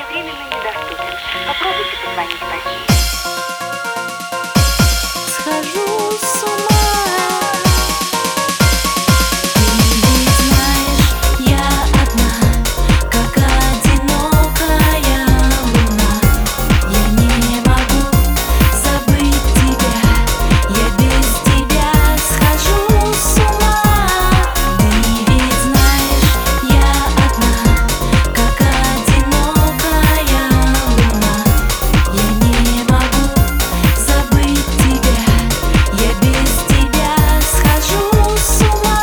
или временно недоступен. Попробуйте позвонить позднее. Схожу с ума. Ты ведь знаешь, я одна, как одинокая луна. Я не могу забыть тебя, я без тебя схожу с ума. Ты ведь знаешь, я одна, как одинокая луна. Я не могу забыть тебя, я без тебя схожу с ума.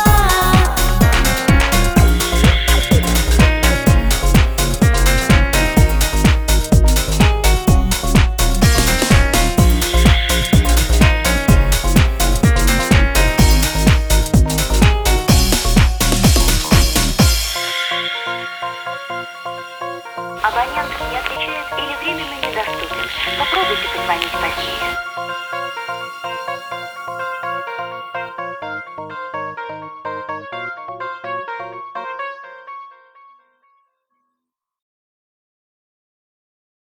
Абонент не отвечает или временно недоступен. Попробуйте позвонить позднее.